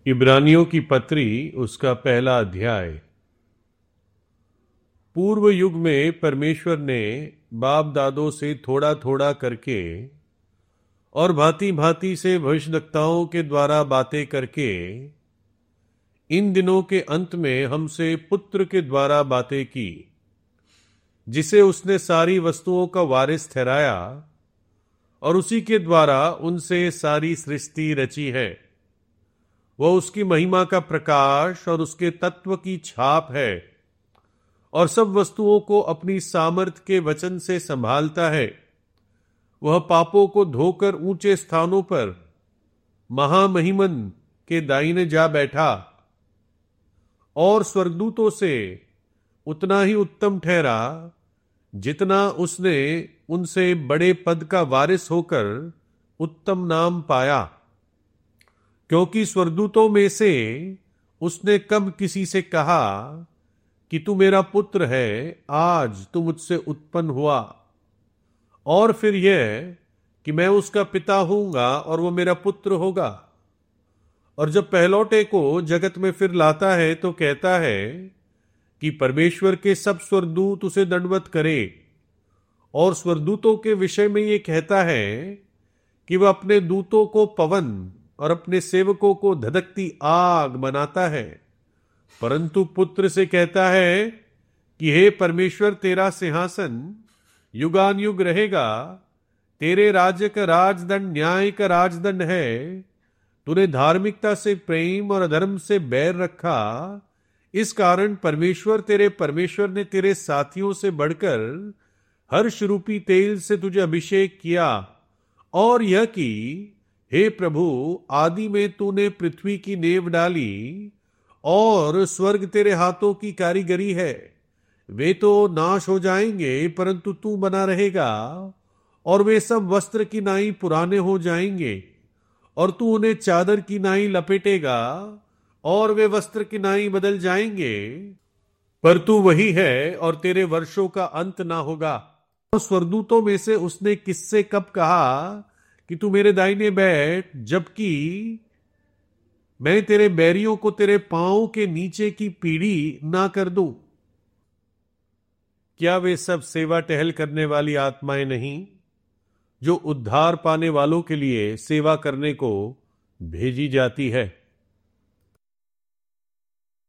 इब्रानियों की पत्री उसका पहला अध्याय। पूर्व युग में परमेश्वर ने बाप दादों से थोड़ा थोड़ा करके और भांति भांति से भविष्यद्वक्ताओं के द्वारा बातें करके इन दिनों के अंत में हमसे पुत्र के द्वारा बातें की, जिसे उसने सारी वस्तुओं का वारिस ठहराया और उसी के द्वारा उनसे सारी सृष्टि रची है। वह उसकी महिमा का प्रकाश और उसके तत्व की छाप है और सब वस्तुओं को अपनी सामर्थ के वचन से संभालता है। वह पापों को धोकर ऊंचे स्थानों पर महामहिमन के दाहिने जा बैठा और स्वर्गदूतों से उतना ही उत्तम ठहरा जितना उसने उनसे बड़े पद का वारिस होकर उत्तम नाम पाया। क्योंकि स्वर्गदूतों में से उसने कब किसी से कहा कि तू मेरा पुत्र है, आज तू मुझसे उत्पन्न हुआ, और फिर यह कि मैं उसका पिता होऊंगा और वो मेरा पुत्र होगा। और जब पहलौटे को जगत में फिर लाता है तो कहता है कि परमेश्वर के सब स्वर्गदूत उसे दंडवत करे, और स्वर्गदूतों के विषय में ये कहता है कि वह अपने दूतों को पवन और अपने सेवकों को धधकती आग बनाता है। परंतु पुत्र से कहता है कि हे परमेश्वर, तेरा सिंहासन युगान युग रहेगा, तेरे राज्य का राजदंड न्याय का राजदंड है। तूने धार्मिकता से प्रेम और अधर्म से बैर रखा। इस कारण परमेश्वर तेरे परमेश्वर ने तेरे साथियों से बढ़कर हर्ष रूपी तेल से तुझे अभिषेक किया, और यह कि हे प्रभु, आदि में तूने पृथ्वी की नेव डाली और स्वर्ग तेरे हाथों की कारीगरी है। वे तो नाश हो जाएंगे परंतु तू बना रहेगा, और वे सब वस्त्र की नाई पुराने हो जाएंगे और तू उन्हें चादर की नाई लपेटेगा और वे वस्त्र की नाई बदल जाएंगे, पर तू वही है और तेरे वर्षों का अंत ना होगा। और स्वर्गदूतों में से उसने किससे कब कहा कि तू मेरे दाहिने बैठ, जबकि मैं तेरे बैरियों को तेरे पांव के नीचे की पीढ़ी ना कर दूं? क्या वे सब सेवा टहल करने वाली आत्माएं नहीं, जो उद्धार पाने वालों के लिए सेवा करने को भेजी जाती है?